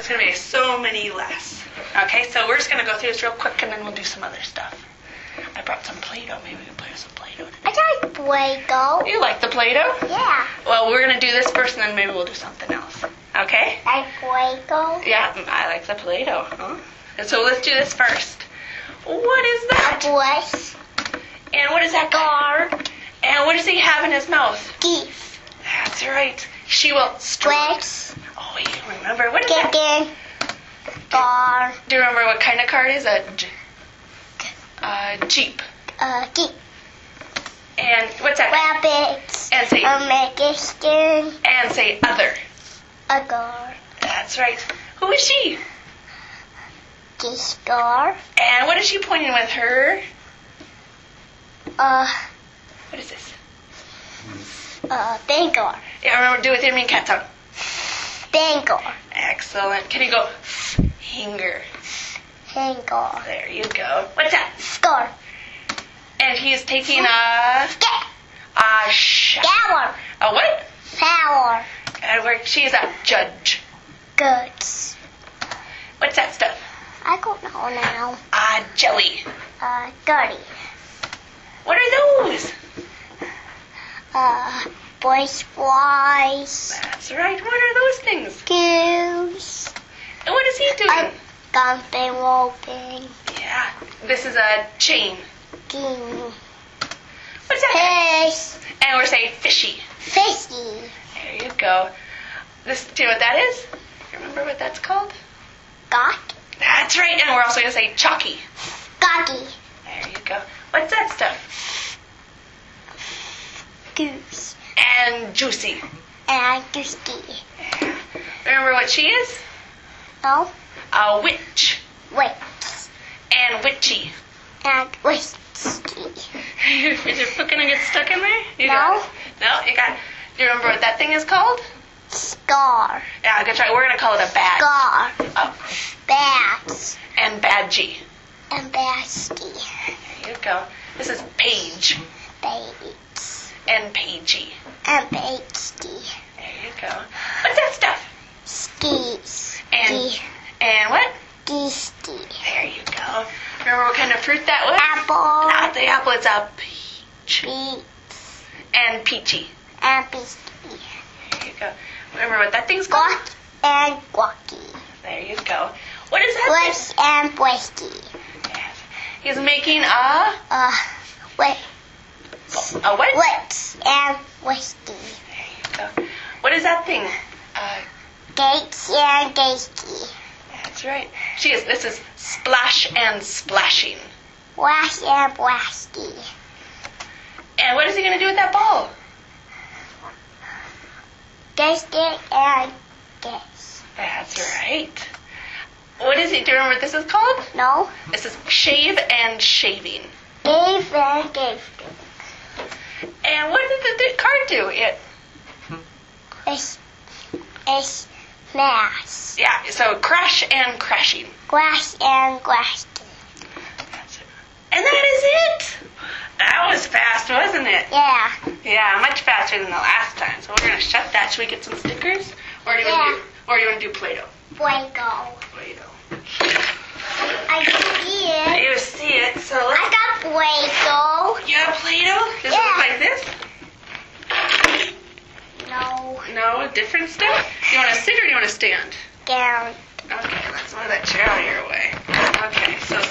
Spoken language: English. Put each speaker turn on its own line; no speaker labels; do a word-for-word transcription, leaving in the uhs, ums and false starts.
it's going to be so many less. Okay, so we're just going to go through this real quick, and then we'll do some other stuff. I brought some Play-Doh. Maybe we can play with some Play-Doh today.
I like Play-Doh.
You like the Play-Doh?
Yeah.
Well, we're going to do this first, and then maybe we'll do something else. Okay?
I like Play-Doh.
Yeah, I like the Play-Doh. Huh? And so let's do this first. What is that?
Voice.
And what is that guard? And what does he have in his mouth?
Teeth.
That's right. She will stroke.
Legs.
Oh, you remember. What is that?
Chicken. Car.
Do you remember what kind of car it is? A j- uh, Jeep.
Uh, Jeep.
And what's that?
Rabbits.
And say,
American.
and say other.
A car.
That's right. Who is she?
This car.
And what is she pointing with her?
Uh,
What is this?
uh, Bangor.
Yeah, remember, do it with your mean cat tongue.
Bangor.
Excellent. Can you go, finger?
Bangor.
There you go. What's that?
Score.
And he is taking a,
Get.
a sh-
Power.
a what?
Power.
And where she is a judge.
Goods.
What's that stuff?
I don't know now.
A jelly.
Uh, dirty.
What are those?
Uh, boys, flies.
That's right. What are those things?
Goose.
And what is he doing?
I Dumping, roping.
Yeah. This is a chain.
King.
What's that?
Fish.
And we're saying fishy.
Fishy.
There you go. This, do you know what that is? Remember what that's called?
Gawk.
That's right. And we're also going to say chalky.
Gawky.
There you go. What's that stuff?
Goose.
And juicy.
And goosey.
Remember what she is?
No.
A witch.
Wait.
And witchy.
And whiskey.
Is your foot going to get stuck in there? You
No.
got it? No? You got it. Do you remember what that thing is called?
Scar.
Yeah, I'm going to try. We're going to call it a badge.
Scar.
Oh.
Bats.
And badgy.
And basty.
There you go. This is page.
Bates.
And pagey.
And basty.
There you go. What's that stuff?
Skis.
And
Ge-
and what?
Geesty.
There you go. Remember what kind of fruit that was?
Apple.
Not the apple. It's a peach.
Beets.
And peachy.
And beasty.
There you go. Remember what that thing's called?
Guac and guacky.
There you go. What is that?
Whisk and whiskey.
Yes. He's making a
Uh, wait.
a what?
Whisk and whiskey.
There you go. What is that thing? Uh,
Gates and gasky.
that's right. She is. This is splash and splashing.
Wash and wasky.
And what is he going to do with that ball?
Gasket and gas.
That's right. What is it? Do you remember what this is called?
No.
This is shave and shaving.
Gave and gave.
And what did the, the card do? It
It's, it's mass.
yeah. So crash and crashing.
Grass and grassy.
That's it. And that is it. That was fast, wasn't it?
Yeah.
Yeah, much faster than the last time. So we're gonna shut that. Should we get some stickers, or do you
Yeah.
want to do, or do you want to do Play-Doh?
Fuego.
Play-Doh.
I see it.
You see it. So let's.
I got Fuego.
You have Play-Doh? Does it
Yeah.
look like this?
No.
No, different stuff. Do you want to sit or do you want to stand?
Down.
Okay, let's move that chair.